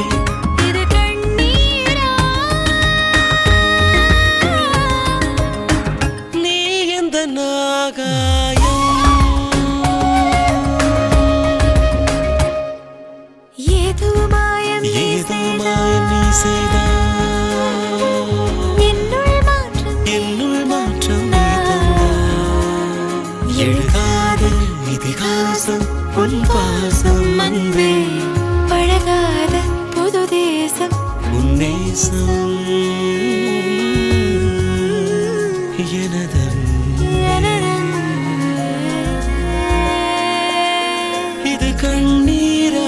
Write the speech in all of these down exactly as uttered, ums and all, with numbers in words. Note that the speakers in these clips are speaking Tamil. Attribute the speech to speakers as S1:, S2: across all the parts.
S1: இது கண்ணீரா
S2: நீ எந்த நாகாயம்
S1: ஏதோ மாயம் நீ
S2: ஏதோ மாயம் நீ செய்தாய்
S1: என்னுள் மாற்றம்
S2: என்னுள் மாற்றம் நீ தந்தாய் எழுதாத இதிகாசம் உன் பாசம் அன்பே
S1: பழகாத புது தேசம்
S2: உன் நேசம் எனதன் இது கண்ணீரா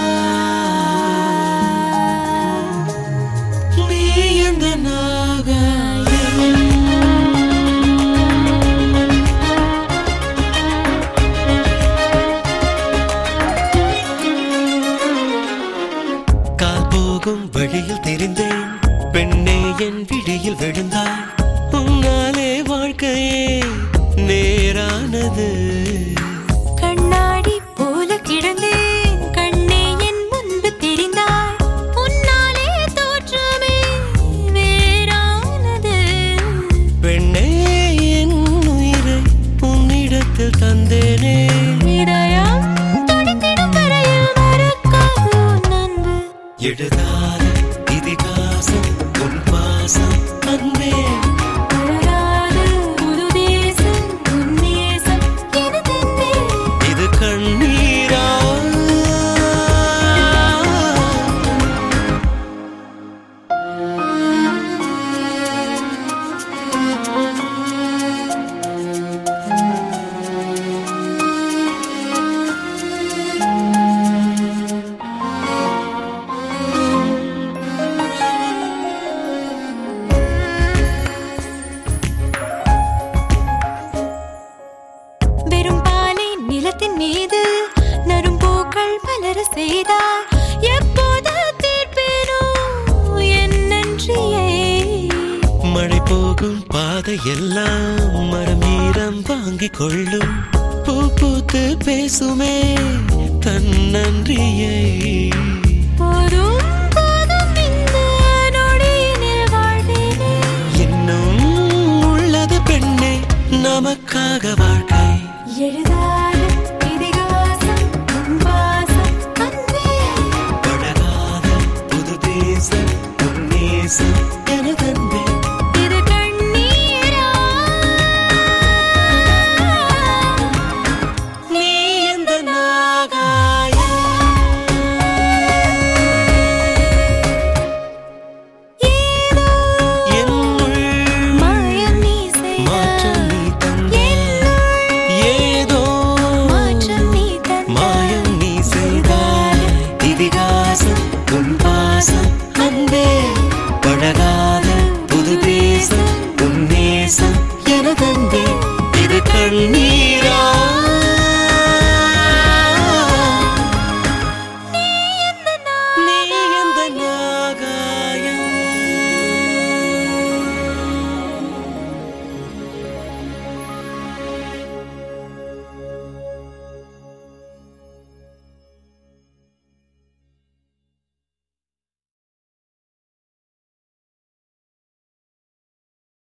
S2: நீ எந்த நாகாயம் கால் போகும் வழியில் தெரிந்தேன் பெண்ணே என் விழியில் விழுந்தாய் உன்னாலே வாழ்க்கையே நேரானது
S1: கண்ணாடி போல கிடந்தேன் கண்ணே என் முன்பு தெரிந்தாய் உன்னாலே தோற்றமே வேறானது
S2: பெண்ணே என் உயிரை உன்னிடத்தில் தந்தேனே
S1: இதயம் துடித்திடும் வரையில் மறக்காது உன் அன்பு
S2: எழுதாத இதிகாசம் உன் பாசம் அன்பே
S1: பழகாத புது தேசம் உன் நேசம் எனதென்பே
S2: இது கண்ணீரா
S1: வெறும் பாலை நிலத்தின் மீது நறும்பூக்கள் மலர செய்தார் எப்போது தீர்ப்பேனோ என் நன்றியை
S2: மழை போகும் பாதை எல்லாம் மரம் ஈரம் வாங்கிக் கொள்ளும் பூ பூத்து பேசுமே தன் நன்றியை
S1: போதும் போதும் இந்த நொடியினில் வாழ்வேனே
S2: இன்னும் உள்ளது பெண்ணே நமக்காக வாழ்க்கை
S1: எழுதாத இதிகாசம் உன் வாசம் அன்பே
S2: பழகாத புது தேசம் உன் நேசம் எனதன்பே
S1: இது கண்ணீரா
S2: நீ எந்த நாகாயம்
S1: ஏதோ
S2: என்னுள்
S1: மாயம் நீ
S2: மாற்றம்
S1: செய்தாய்
S2: நீ தந்தாய் ஏதோ
S1: மாற்றம் நீ தந்தாய்
S2: மாயம் நீ செய்தாய் இதிகாசம் உன் பாசம் அன்பே பழகாத